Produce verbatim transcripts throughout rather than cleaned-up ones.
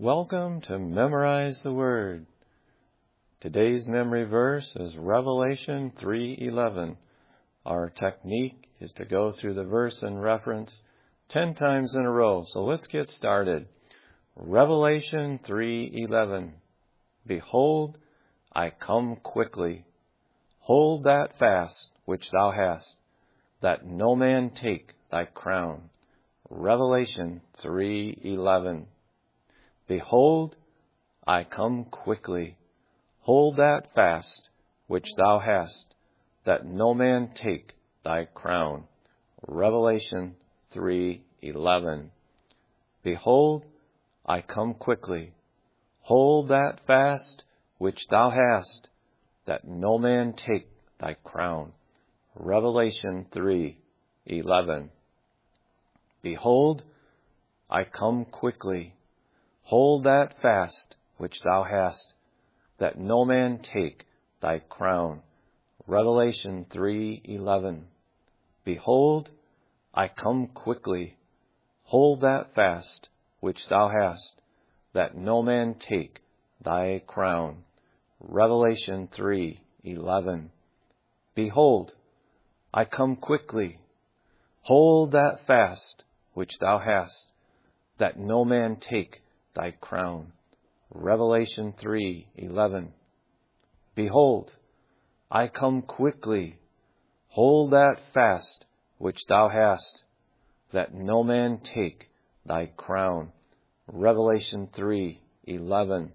Welcome to Memorize the Word. Today's memory verse is Revelation three eleven. Our technique is to go through the verse and reference ten times in a row. So let's get started. Revelation three eleven. Behold, I come quickly. Hold that fast which thou hast, that no man take thy crown. Revelation three eleven. Behold, I come quickly. Hold that fast which thou hast, that no man take thy crown. Revelation three eleven. Behold, I come quickly. Hold that fast which thou hast, that no man take thy crown. Revelation three eleven. Behold, I come quickly. Hold that fast which thou hast, that no man take thy crown. Revelation three eleven. Behold, I come quickly. Hold that fast which thou hast, that no man take thy crown. Revelation three eleven. Behold, I come quickly. Hold that fast which thou hast, that no man take thy crown. Revelation three eleven. Behold, I come quickly. Hold that fast which thou hast, that no man take thy crown. Revelation three eleven.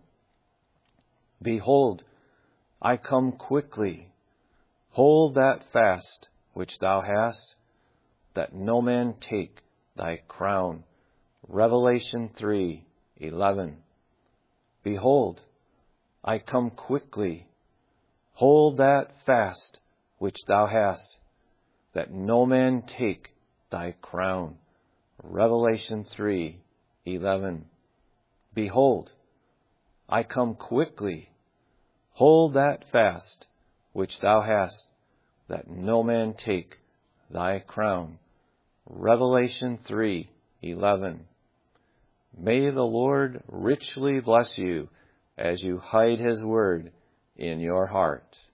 Behold, I come quickly. Hold that fast which thou hast, that no man take thy crown. Revelation three eleven. Behold, I come quickly. Hold that fast which thou hast, that no man take thy crown. Revelation three eleven. Behold, I come quickly. Hold that fast which thou hast, that no man take thy crown. Revelation three eleven. May the Lord richly bless you as you hide His word in your heart.